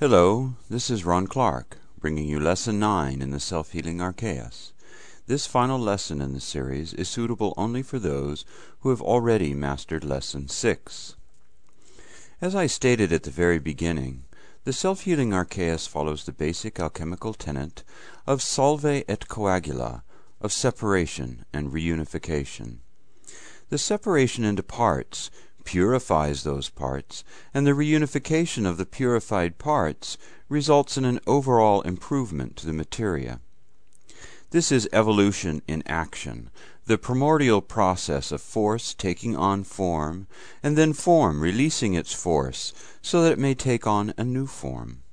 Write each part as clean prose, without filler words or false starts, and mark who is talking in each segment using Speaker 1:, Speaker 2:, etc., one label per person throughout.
Speaker 1: Hello, this is Ron Clark, bringing you Lesson 9 in the Self-Healing Archaeus. This final lesson in the series is suitable only for those who have already mastered Lesson 6. As I stated at the very beginning, the Self-Healing Archaeus follows the basic alchemical tenet of solve et coagula, of separation and reunification. The separation into parts purifies those parts, and the reunification of the purified parts results in an overall improvement to the materia. This is evolution in action, the primordial process of force taking on form, and then form releasing its force so that it may take on a new form.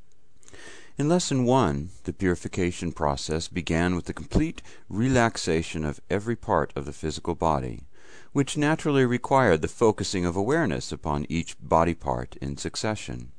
Speaker 1: In Lesson 1, the purification process began with the complete relaxation of every part of the physical body, which naturally required the focusing of awareness upon each body part in succession.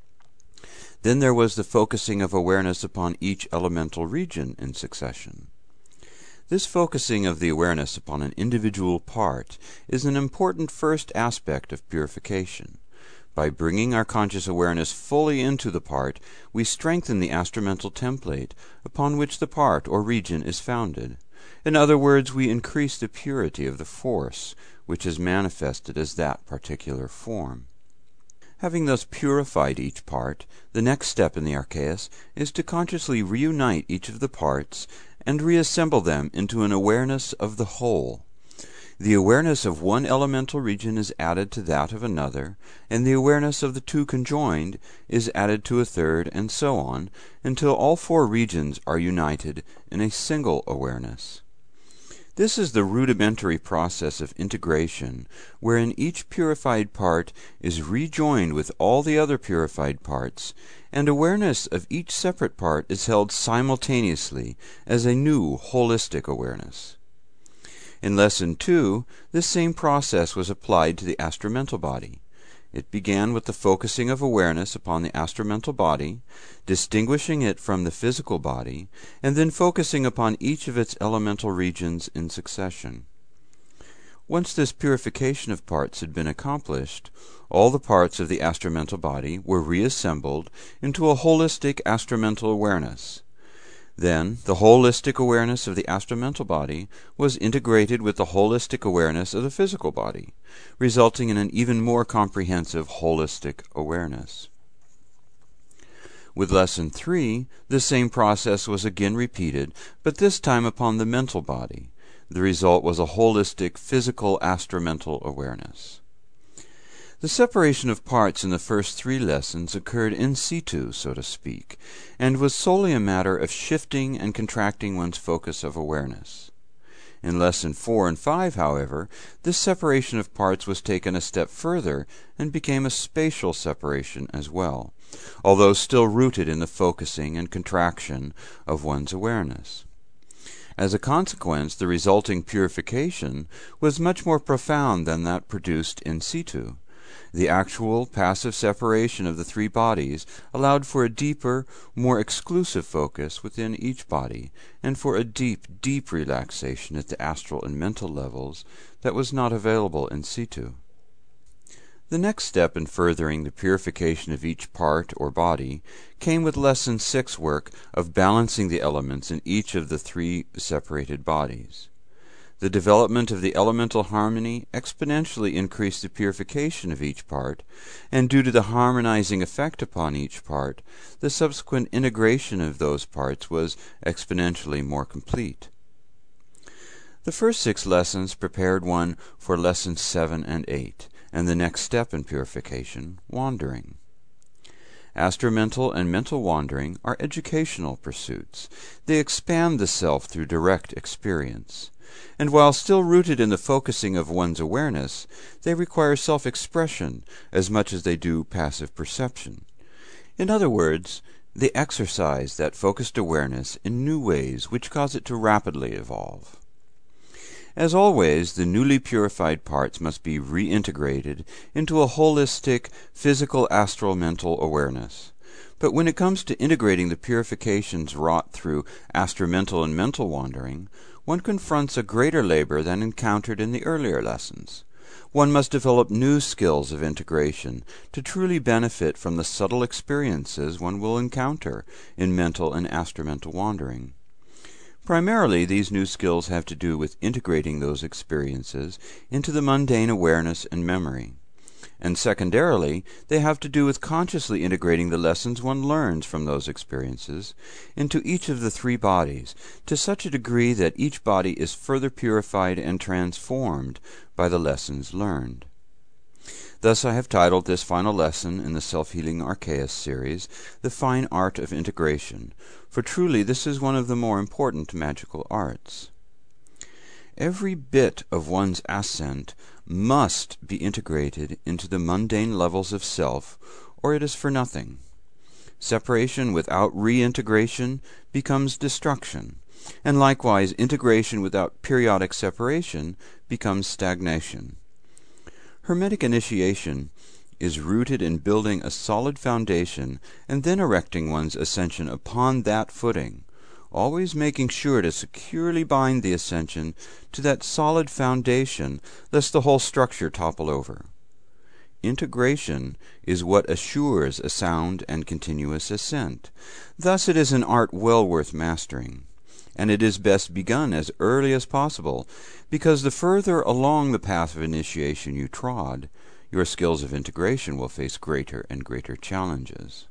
Speaker 1: Then there was the focusing of awareness upon each elemental region in succession. This focusing of the awareness upon an individual part is an important first aspect of purification. By bringing our conscious awareness fully into the part, we strengthen the astromental template upon which the part or region is founded. In other words, we increase the purity of the force, which is manifested as that particular form. Having thus purified each part, the next step in the Archaeus is to consciously reunite each of the parts and reassemble them into an awareness of the whole. The awareness of one elemental region is added to that of another, and the awareness of the two conjoined is added to a third, and so on, until all four regions are united in a single awareness. This is the rudimentary process of integration, wherein each purified part is rejoined with all the other purified parts, and awareness of each separate part is held simultaneously as a new holistic awareness. In Lesson 2, this same process was applied to the astromental body. It began with the focusing of awareness upon the astromental body, distinguishing it from the physical body, and then focusing upon each of its elemental regions in succession. Once this purification of parts had been accomplished, all the parts of the astromental body were reassembled into a holistic astromental awareness. Then the holistic awareness of the astromental body was integrated with the holistic awareness of the physical body, resulting in an even more comprehensive holistic awareness. With Lesson 3, the same process was again repeated, but this time upon the mental body. The result was a holistic physical astromental awareness. The separation of parts in the first 3 lessons occurred in situ, so to speak, and was solely a matter of shifting and contracting one's focus of awareness. In Lesson 4 and 5, however, this separation of parts was taken a step further and became a spatial separation as well, although still rooted in the focusing and contraction of one's awareness. As a consequence, the resulting purification was much more profound than that produced in situ. The actual passive separation of the 3 bodies allowed for a deeper, more exclusive focus within each body, and for a deep, deep relaxation at the astral and mental levels that was not available in situ. The next step in furthering the purification of each part or body came with Lesson 6 work of balancing the elements in each of the 3 separated bodies. The development of the elemental harmony exponentially increased the purification of each part, and due to the harmonizing effect upon each part, the subsequent integration of those parts was exponentially more complete. The first 6 lessons prepared one for Lessons 7 and 8, and the next step in purification, wandering. Astromental and mental wandering are educational pursuits. They expand the self through direct experience. And while still rooted in the focusing of one's awareness, they require self-expression as much as they do passive perception. In other words, they exercise that focused awareness in new ways which cause it to rapidly evolve. As always, the newly purified parts must be reintegrated into a holistic, physical astral mental awareness. But when it comes to integrating the purifications wrought through astromental and mental wandering, one confronts a greater labor than encountered in the earlier lessons. One must develop new skills of integration to truly benefit from the subtle experiences one will encounter in mental and astramental wandering. Primarily, these new skills have to do with integrating those experiences into the mundane awareness and memory. And secondarily, they have to do with consciously integrating the lessons one learns from those experiences into each of the three bodies to such a degree that each body is further purified and transformed by the lessons learned. Thus I have titled this final lesson in the Self-Healing Archaeus series, The Fine Art of Integration, for truly this is one of the more important magical arts. Every bit of one's ascent must be integrated into the mundane levels of self, or it is for nothing. Separation without reintegration becomes destruction, and likewise integration without periodic separation becomes stagnation. Hermetic initiation is rooted in building a solid foundation and then erecting one's ascension upon that footing, always making sure to securely bind the ascension to that solid foundation, lest the whole structure topple over. Integration is what assures a sound and continuous ascent. Thus it is an art well worth mastering, and it is best begun as early as possible, because the further along the path of initiation you trod, your skills of integration will face greater and greater challenges.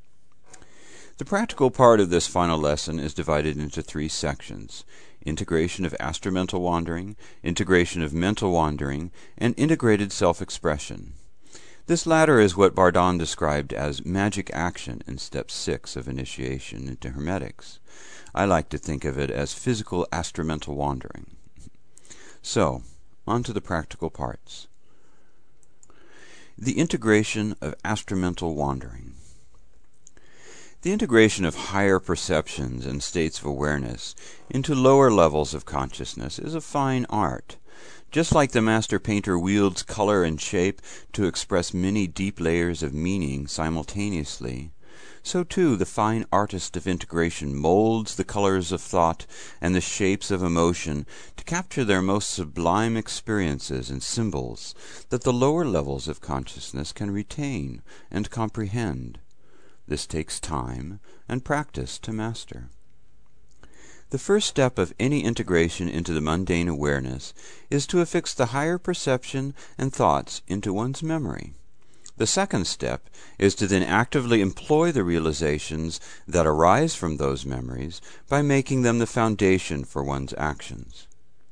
Speaker 1: The practical part of this final lesson is divided into three sections: integration of astramental wandering, integration of mental wandering, and integrated self-expression. This latter is what Bardon described as magic action in step 6 of initiation into Hermetics. I like to think of it as physical astramental wandering. So, on to the practical parts. The integration of astramental wandering. The integration of higher perceptions and states of awareness into lower levels of consciousness is a fine art. Just like the master painter wields color and shape to express many deep layers of meaning simultaneously, so too the fine artist of integration molds the colors of thought and the shapes of emotion to capture their most sublime experiences and symbols that the lower levels of consciousness can retain and comprehend. This takes time and practice to master. The first step of any integration into the mundane awareness is to affix the higher perception and thoughts into one's memory. The second step is to then actively employ the realizations that arise from those memories by making them the foundation for one's actions.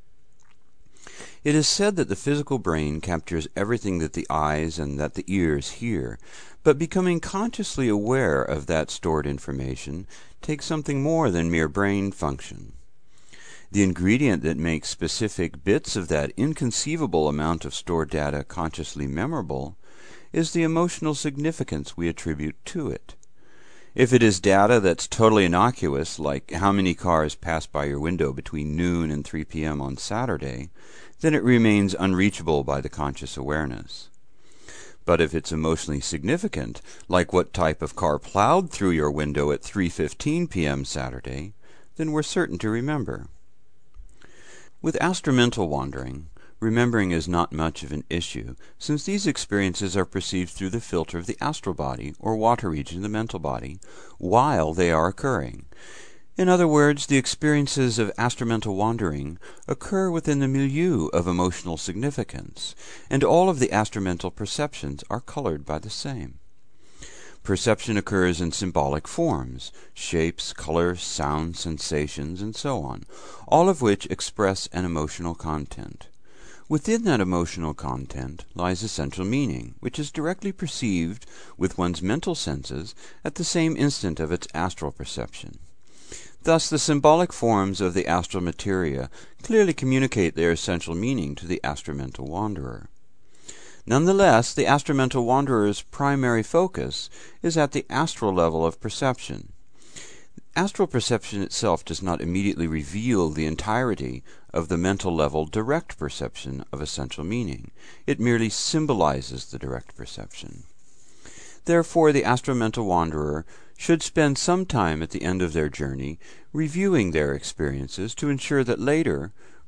Speaker 1: It is said that the physical brain captures everything that the eyes and that the ears hear, but becoming consciously aware of that stored information takes something more than mere brain function. The ingredient that makes specific bits of that inconceivable amount of stored data consciously memorable is the emotional significance we attribute to it. If it is data that's totally innocuous, like how many cars passed by your window between noon and 3 p.m. on Saturday, then it remains unreachable by the conscious awareness. But if it's emotionally significant, like what type of car plowed through your window at 3:15 p.m. Saturday, then we're certain to remember. With astramental wandering, remembering is not much of an issue, since these experiences are perceived through the filter of the astral body, or water region of the mental body, while they are occurring. In other words, the experiences of astramental wandering occur within the milieu of emotional significance, and all of the astramental perceptions are colored by the same. Perception occurs in symbolic forms, shapes, colors, sounds, sensations, and so on, all of which express an emotional content. Within that emotional content lies essential meaning, which is directly perceived with one's mental senses at the same instant of its astral perception. Thus, the symbolic forms of the astral materia clearly communicate their essential meaning to the astramental wanderer. Nonetheless, the astramental wanderer's primary focus is at the astral level of perception. Astral perception itself does not immediately reveal the entirety of the mental level direct perception of essential meaning. It merely symbolizes the direct perception. Therefore, the astramental wanderer should spend some time at the end of their journey reviewing their experiences to ensure that later,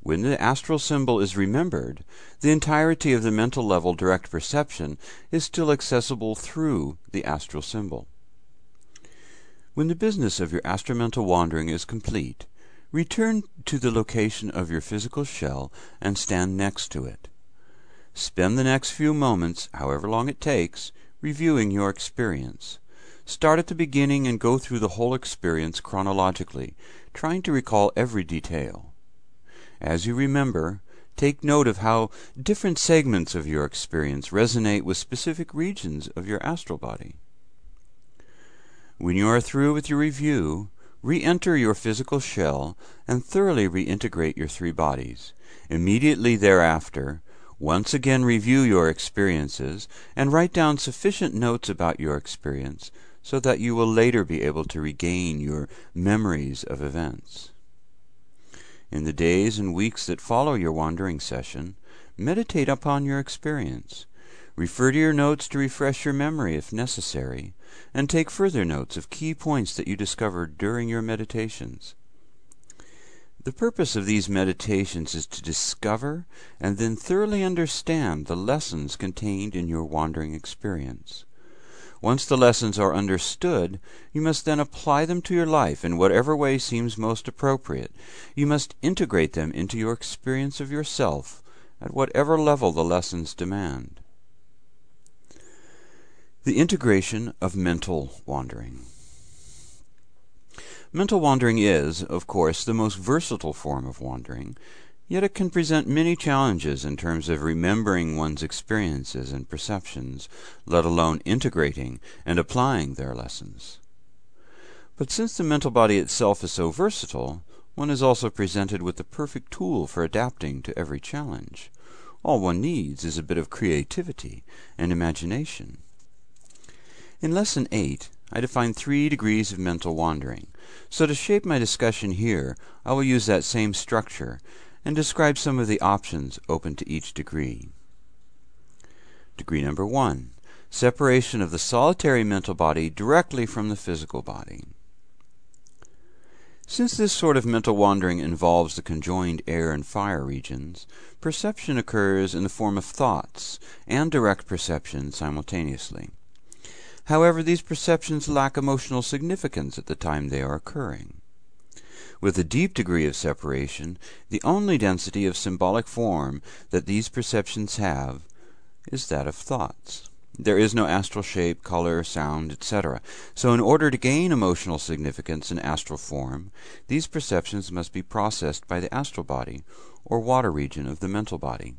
Speaker 1: When the astral symbol is remembered, the entirety of the mental level direct perception is still accessible through the astral symbol. When the business of your astramental wandering is complete, return to the location of your physical shell and stand next to it. Spend the next few moments, however long it takes, reviewing your experience. Start at the beginning and go through the whole experience chronologically, trying to recall every detail. As you remember, take note of how different segments of your experience resonate with specific regions of your astral body. When you are through with your review, re-enter your physical shell and thoroughly reintegrate your three bodies. Immediately thereafter, once again review your experiences and write down sufficient notes about your experience so that you will later be able to regain your memories of events. In the days and weeks that follow your wandering session, meditate upon your experience. Refer to your notes to refresh your memory if necessary, and take further notes of key points that you discovered during your meditations. The purpose of these meditations is to discover and then thoroughly understand the lessons contained in your wandering experience. Once the lessons are understood, you must then apply them to your life in whatever way seems most appropriate. You must integrate them into your experience of yourself at whatever level the lessons demand. The integration of mental wandering. Mental wandering is, of course, the most versatile form of wandering, yet it can present many challenges in terms of remembering one's experiences and perceptions, let alone integrating and applying their lessons. But since the mental body itself is so versatile, one is also presented with the perfect tool for adapting to every challenge. All one needs is a bit of creativity and imagination. In Lesson 8, I defined 3 degrees of mental wandering, so to shape my discussion here, I will use that same structure and describe some of the options open to each degree. Degree number 1, separation of the solitary mental body directly from the physical body. Since this sort of mental wandering involves the conjoined air and fire regions, perception occurs in the form of thoughts and direct perception simultaneously. However, these perceptions lack emotional significance at the time they are occurring. With a deep degree of separation, the only density of symbolic form that these perceptions have is that of thoughts. There is no astral shape, color, sound, etc. So in order to gain emotional significance in astral form, these perceptions must be processed by the astral body, or water region of the mental body.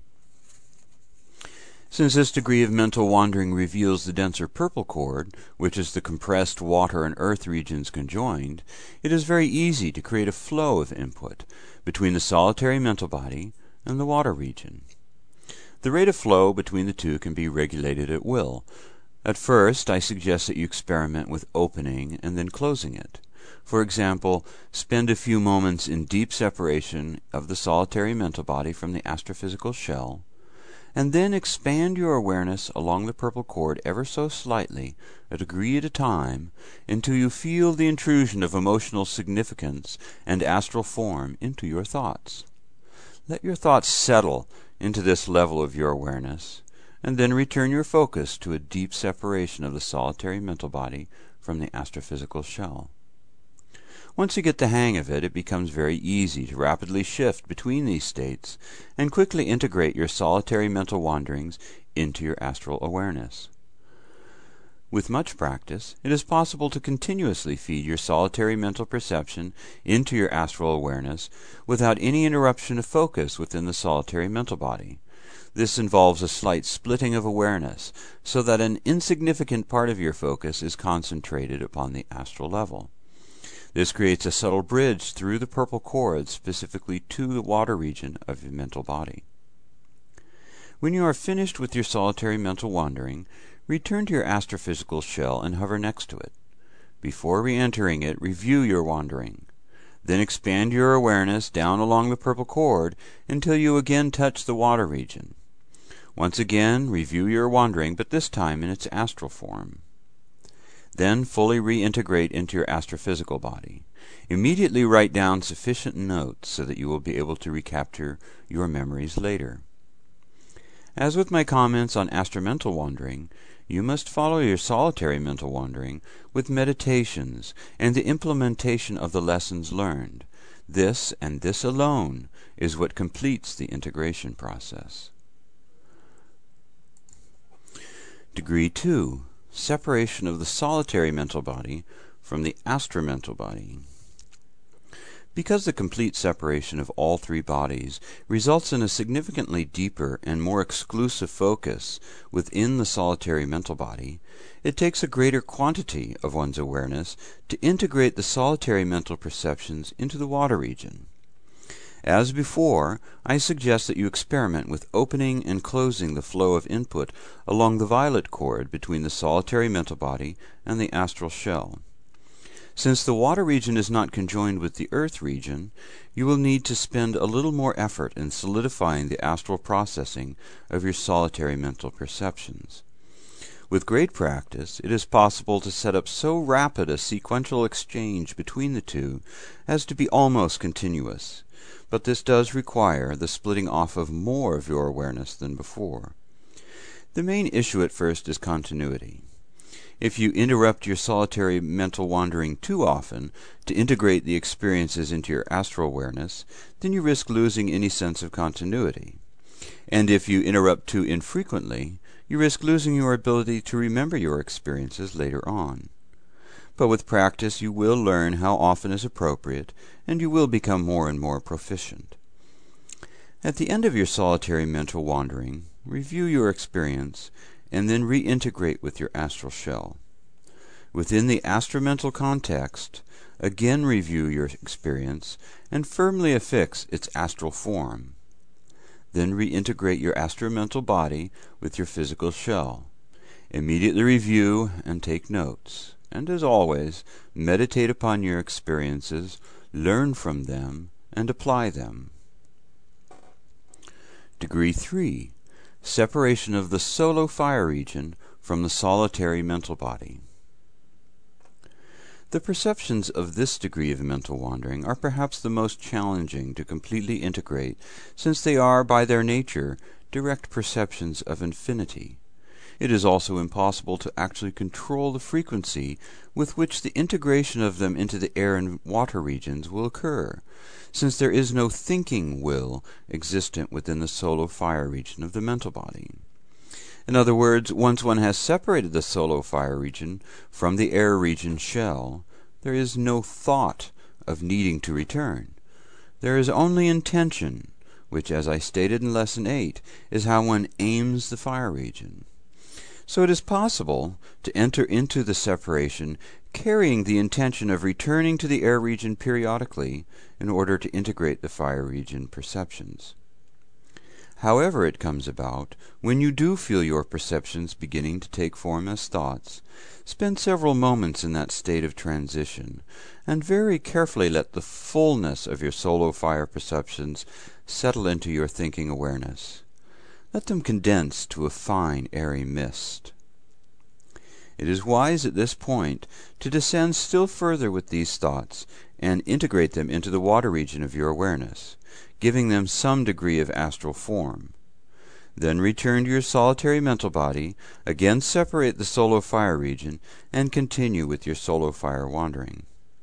Speaker 1: Since this degree of mental wandering reveals the denser purple cord, which is the compressed water and earth regions conjoined, it is very easy to create a flow of input between the solitary mental body and the water region. The rate of flow between the two can be regulated at will. At first, I suggest that you experiment with opening and then closing it. For example, spend a few moments in deep separation of the solitary mental body from the astrophysical shell, and then expand your awareness along the purple cord ever so slightly, a degree at a time, until you feel the intrusion of emotional significance and astral form into your thoughts. Let your thoughts settle into this level of your awareness, and then return your focus to a deep separation of the solitary mental body from the astrophysical shell. Once you get the hang of it, it becomes very easy to rapidly shift between these states and quickly integrate your solitary mental wanderings into your astral awareness. With much practice, it is possible to continuously feed your solitary mental perception into your astral awareness without any interruption of focus within the solitary mental body. This involves a slight splitting of awareness, so that an insignificant part of your focus is concentrated upon the astral level. This creates a subtle bridge through the purple cord specifically to the water region of your mental body. When you are finished with your solitary mental wandering, return to your astrophysical shell and hover next to it. Before re-entering it, review your wandering. Then expand your awareness down along the purple cord until you again touch the water region. Once again, review your wandering, but this time in its astral form. Then fully reintegrate into your astrophysical body. Immediately write down sufficient notes so that you will be able to recapture your memories later. As with my comments on astromental wandering, you must follow your solitary mental wandering with meditations and the implementation of the lessons learned. This, and this alone, is what completes the integration process. Degree 2. Separation of the solitary mental body from the astromental body. Because the complete separation of all three bodies results in a significantly deeper and more exclusive focus within the solitary mental body, it takes a greater quantity of one's awareness to integrate the solitary mental perceptions into the water region. As before, I suggest that you experiment with opening and closing the flow of input along the violet cord between the solitary mental body and the astral shell. Since the water region is not conjoined with the earth region, you will need to spend a little more effort in solidifying the astral processing of your solitary mental perceptions. With great practice, it is possible to set up so rapid a sequential exchange between the two as to be almost continuous, but this does require the splitting off of more of your awareness than before. The main issue at first is continuity. If you interrupt your solitary mental wandering too often to integrate the experiences into your astral awareness, then you risk losing any sense of continuity. And if you interrupt too infrequently, you risk losing your ability to remember your experiences later on. But with practice you will learn how often is appropriate, and you will become more and more proficient. At the end of your solitary mental wandering, review your experience and then reintegrate with your astral shell. Within the astromental context, again review your experience and firmly affix its astral form. Then reintegrate your astromental body with your physical shell. Immediately review and take notes. And as always, meditate upon your experiences, learn from them, and apply them. Degree 3. Separation of the solo fire region from the solitary mental body. The perceptions of this degree of mental wandering are perhaps the most challenging to completely integrate, since they are, by their nature, direct perceptions of infinity. It is also impossible to actually control the frequency with which the integration of them into the air and water regions will occur, since there is no thinking will existent within the solo fire region of the mental body. In other words, once one has separated the solo fire region from the air region shell, there is no thought of needing to return. There is only intention, which, as I stated in Lesson 8, is how one aims the fire region. So it is possible to enter into the separation carrying the intention of returning to the air region periodically in order to integrate the fire region perceptions. However it comes about, when you do feel your perceptions beginning to take form as thoughts, spend several moments in that state of transition, and very carefully let the fullness of your solo fire perceptions settle into your thinking awareness. Let them condense to a fine, airy mist. It is wise at this point to descend still further with these thoughts and integrate them into the water region of your awareness, giving them some degree of astral form. Then return to your solitary mental body, again separate the solo fire region, and continue with your solo fire wandering.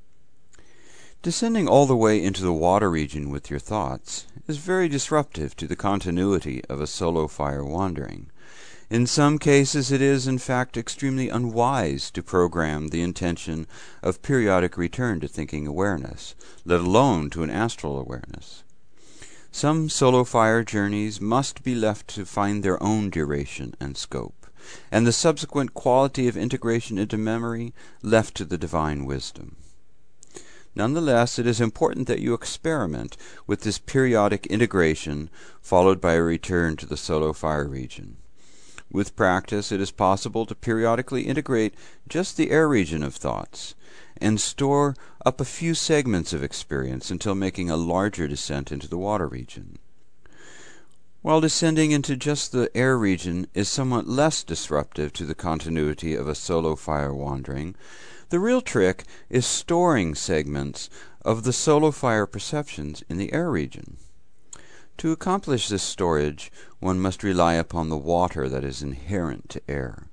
Speaker 1: Descending all the way into the water region with your thoughts is very disruptive to the continuity of a solo fire wandering. In some cases it is, in fact, extremely unwise to program the intention of periodic return to thinking awareness, let alone to an astral awareness. Some solo fire journeys must be left to find their own duration and scope, and the subsequent quality of integration into memory left to the divine wisdom. Nonetheless, it is important that you experiment with this periodic integration followed by a return to the solo fire region. With practice, it is possible to periodically integrate just the air region of thoughts and store up a few segments of experience until making a larger descent into the water region. while descending into just the air region is somewhat less disruptive to the continuity of a solo fire wandering, the real trick is storing segments of the solo fire perceptions in the air region. To accomplish this storage, one must rely upon the water that is inherent to air.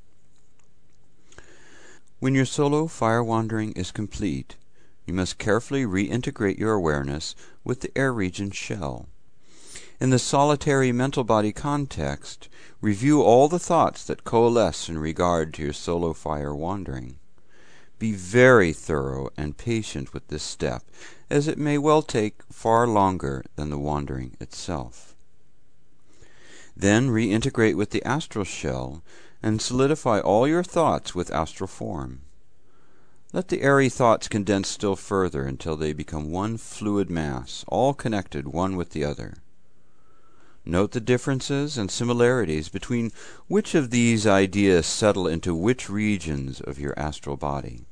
Speaker 1: When your solo fire wandering is complete, you must carefully reintegrate your awareness with the air region shell. In the solitary mental body context, review all the thoughts that coalesce in regard to your solo fire wandering. Be very thorough and patient with this step, as it may well take far longer than the wandering itself. Then reintegrate with the astral shell and solidify all your thoughts with astral form. Let the airy thoughts condense still further until they become one fluid mass, all connected one with the other. Note the differences and similarities between which of these ideas settle into which regions of your astral body.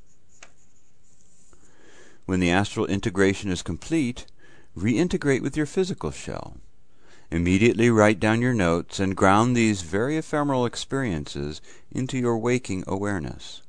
Speaker 1: When the astral integration is complete, reintegrate with your physical shell. Immediately write down your notes and ground these very ephemeral experiences into your waking awareness.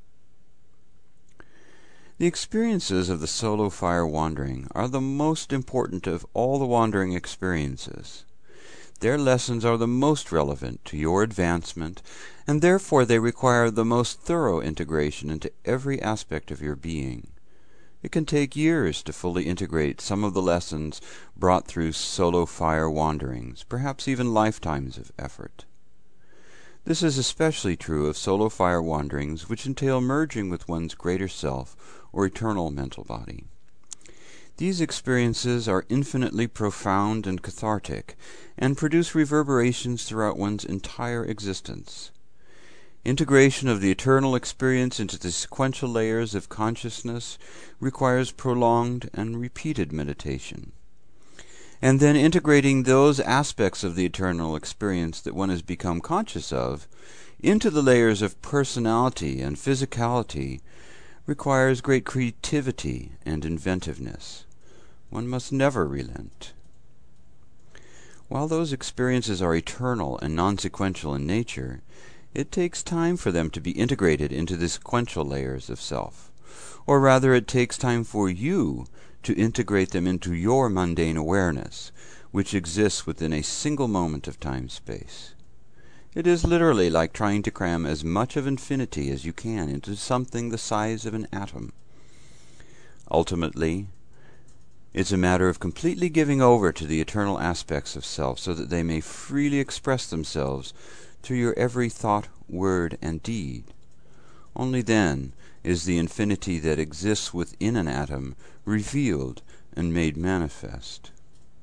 Speaker 1: The experiences of the solo fire wandering are the most important of all the wandering experiences. Their lessons are the most relevant to your advancement, and therefore they require the most thorough integration into every aspect of your being. It can take years to fully integrate some of the lessons brought through solo fire wanderings, perhaps even lifetimes of effort. This is especially true of solo fire wanderings which entail merging with one's greater self or eternal mental body. These experiences are infinitely profound and cathartic, and produce reverberations throughout one's entire existence. Integration of the eternal experience into the sequential layers of consciousness requires prolonged and repeated meditation. And then integrating those aspects of the eternal experience that one has become conscious of into the layers of personality and physicality requires great creativity and inventiveness. One must never relent. While those experiences are eternal and non-sequential in nature, it takes time for them to be integrated into the sequential layers of self. Or rather, it takes time for you to integrate them into your mundane awareness, which exists within a single moment of time-space. It is literally like trying to cram as much of infinity as you can into something the size of an atom. Ultimately, it's a matter of completely giving over to the eternal aspects of self so that they may freely express themselves through your every thought, word, and deed. Only then is the infinity that exists within an atom revealed and made manifest.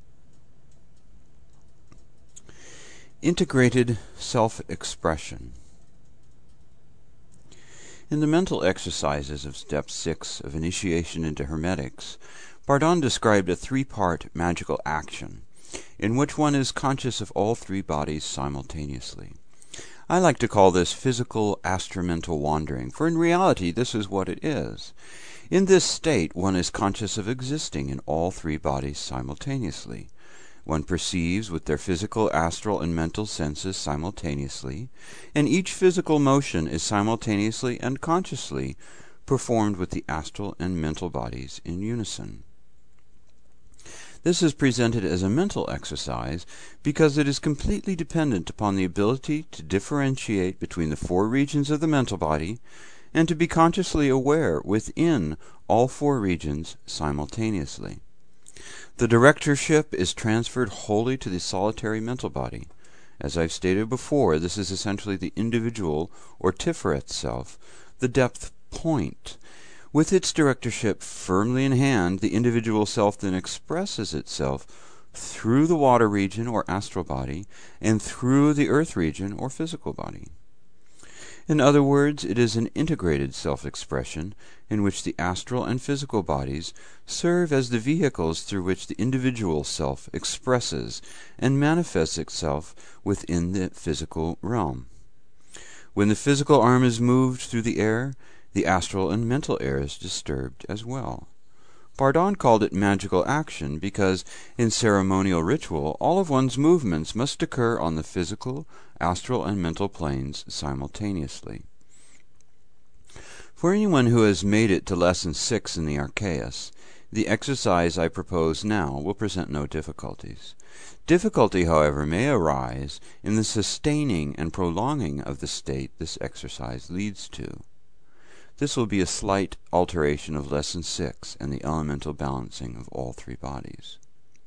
Speaker 1: Integrated self-expression. In the mental exercises of Step 6 of Initiation into Hermetics, Bardon described a three-part magical action, in which one is conscious of all three bodies simultaneously. I like to call this physical astramental wandering, for in reality this is what it is. In this state one is conscious of existing in all three bodies simultaneously. One perceives with their physical, astral, and mental senses simultaneously, and each physical motion is simultaneously and consciously performed with the astral and mental bodies in unison. This is presented as a mental exercise because it is completely dependent upon the ability to differentiate between the four regions of the mental body and to be consciously aware within all four regions simultaneously. The directorship is transferred wholly to the solitary mental body. As I've stated before, this is essentially the individual or Tiferet self, the depth point. With its directorship firmly in hand, the individual self then expresses itself through the water region or astral body and through the earth region or physical body. In other words, it is an integrated self-expression in which the astral and physical bodies serve as the vehicles through which the individual self expresses and manifests itself within the physical realm. When the physical arm is moved through the air, the astral and mental air is disturbed as well. Bardon called it magical action because in ceremonial ritual all of one's movements must occur on the physical, astral, and mental planes simultaneously. For anyone who has made it to Lesson 6 in the Archaeus, the exercise I propose now will present no difficulties. Difficulty, however, may arise in the sustaining and prolonging of the state this exercise leads to. This will be a slight alteration of Lesson 6 and the elemental balancing of all three bodies.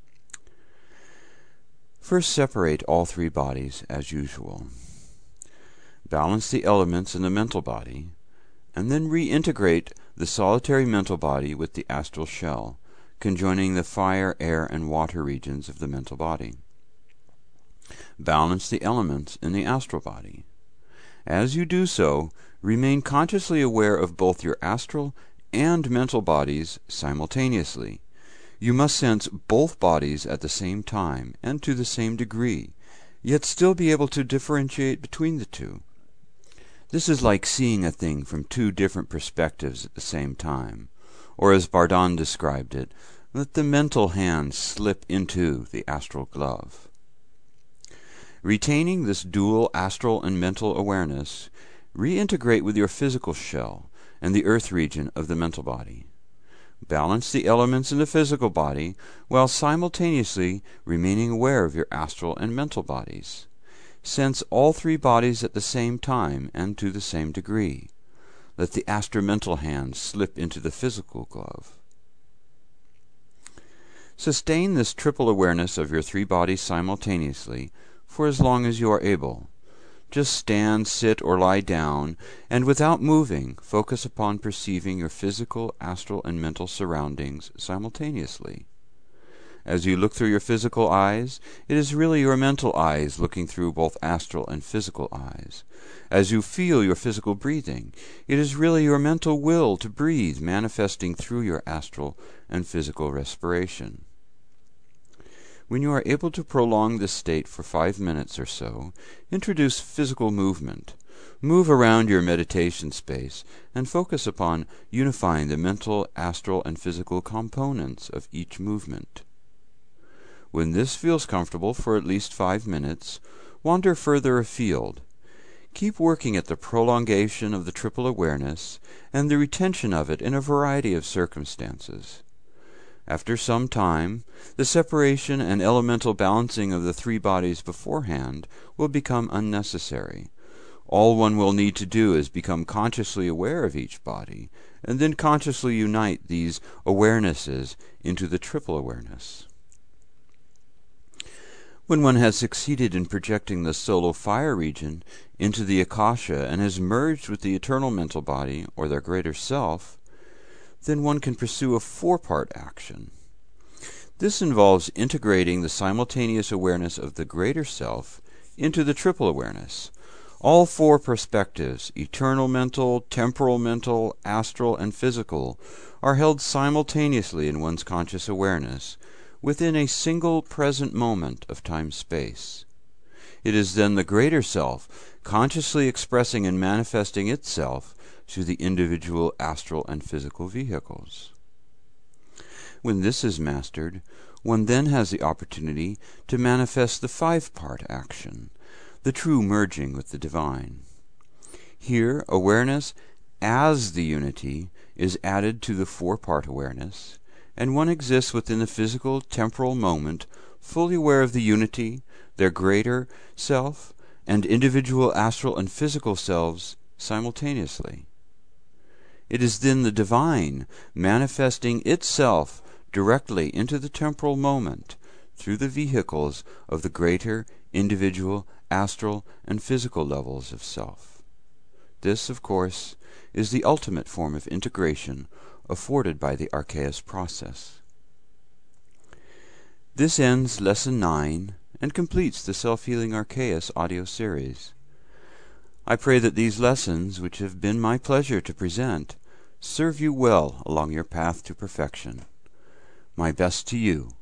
Speaker 1: First, separate all three bodies as usual. Balance the elements in the mental body, and then reintegrate the solitary mental body with the astral shell, conjoining the fire, air, and water regions of the mental body. Balance the elements in the astral body. As you do so, remain consciously aware of both your astral and mental bodies simultaneously. You must sense both bodies at the same time and to the same degree, yet still be able to differentiate between the two. This is like seeing a thing from two different perspectives at the same time, or as Bardon described it, let the mental hand slip into the astral glove. Retaining this dual astral and mental awareness, reintegrate with your physical shell and the earth region of the mental body. Balance the elements in the physical body while simultaneously remaining aware of your astral and mental bodies. Sense all three bodies at the same time and to the same degree. Let the astral-mental hand slip into the physical glove. Sustain this triple awareness of your three bodies simultaneously for as long as you are able. Just stand, sit, or lie down, and without moving, focus upon perceiving your physical, astral, and mental surroundings simultaneously. As you look through your physical eyes, it is really your mental eyes looking through both astral and physical eyes. As you feel your physical breathing, it is really your mental will to breathe manifesting through your astral and physical respiration. When you are able to prolong this state for 5 minutes or so, introduce physical movement. Move around your meditation space and focus upon unifying the mental, astral, and physical components of each movement. When this feels comfortable for at least 5 minutes, wander further afield. Keep working at the prolongation of the triple awareness and the retention of it in a variety of circumstances. After some time, the separation and elemental balancing of the three bodies beforehand will become unnecessary. All one will need to do is become consciously aware of each body, and then consciously unite these awarenesses into the triple awareness. When one has succeeded in projecting the solar fire region into the Akasha and has merged with the eternal mental body, or their greater self, then one can pursue a four-part action. This involves integrating the simultaneous awareness of the greater self into the triple awareness. All four perspectives, eternal mental, temporal mental, astral, and physical, are held simultaneously in one's conscious awareness, within a single present moment of time-space. It is then the greater self, consciously expressing and manifesting itself through the individual astral and physical vehicles. When this is mastered, one then has the opportunity to manifest the five-part action, the true merging with the divine. Here, awareness as the unity is added to the four-part awareness, and one exists within the physical temporal moment, fully aware of the unity, their greater self, and individual astral and physical selves simultaneously. It is then the divine manifesting itself directly into the temporal moment through the vehicles of the greater individual astral and physical levels of self. This, of course, is the ultimate form of integration afforded by the Archaeus process. This ends Lesson 9 and completes the Self-Healing Archaeus audio series. I pray that these lessons, which have been my pleasure to present, serve you well along your path to perfection. My best to you,